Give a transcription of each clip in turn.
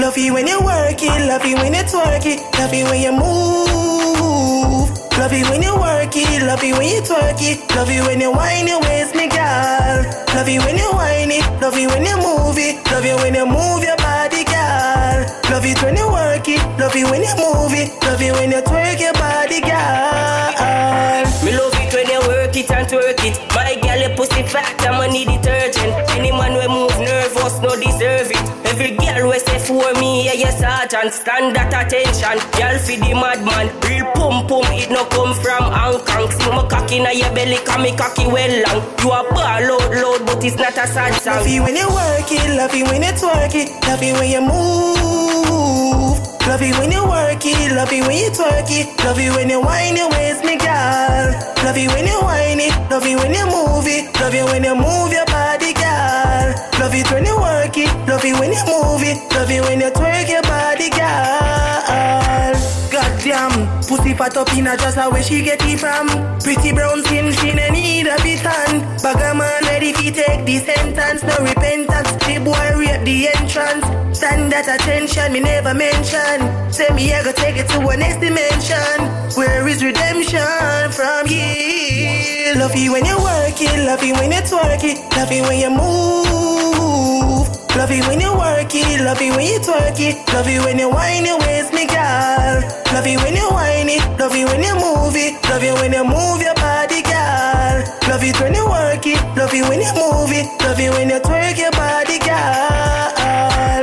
Love you when you work it, love you when you twerk it, love you when you move. Love you when you work it, love you when you twerk it, love you when you whine your waist, me girl. Love you when you whine it, love you when you move it, love you when you move your body, girl. Love it when you work it, love you when you move it, love you when you twerk your body, girl. Me love it when you work it and twerk it. My girl, your pussy fat, I'ma need detergent. Any man we move nervous, no deserve it. Every girl we say for me, yeah, yes, sergeant. Stand at attention, girl for the madman. Real pum pum, it no come from Hong Kong. See my cocky in your belly, come me cocky well long. You a ball load, but it's not a sad song. Love you when you work it, love you when you twerk it, love you when you move. Love you when you work it, love you when you twerk it, love you when you whine your waist, me girl. Love you when you whine it, love you when you move it, love you when you move your body, girl. Love it when you work it, love you when you move it, love you when you twerk your body, girl. Goddamn, pussy fat up in a just a where she get it from. Pretty brown skin, she no need a bit on. Bagger man ready fi take the sentence, no repentance. The boy rape the entrance. Stand at attention, me never mention. Say me I go take it to a next dimension. Where is redemption from here? Love you when you work it, love you when you twerk it, love you when you move. Love you when you work it, love you when you twerk it, love you when you whine your waist, me girl. Love you when you whine it, love you when you move it, love you when you move your body, girl. Love it when you work it, love you when you move it, love you when you twerk your body, girl.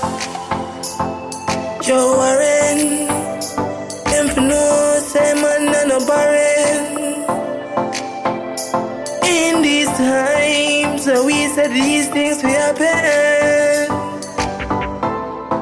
Yo, Warren, them for no say man no barren. In these times, so we said these things will happen.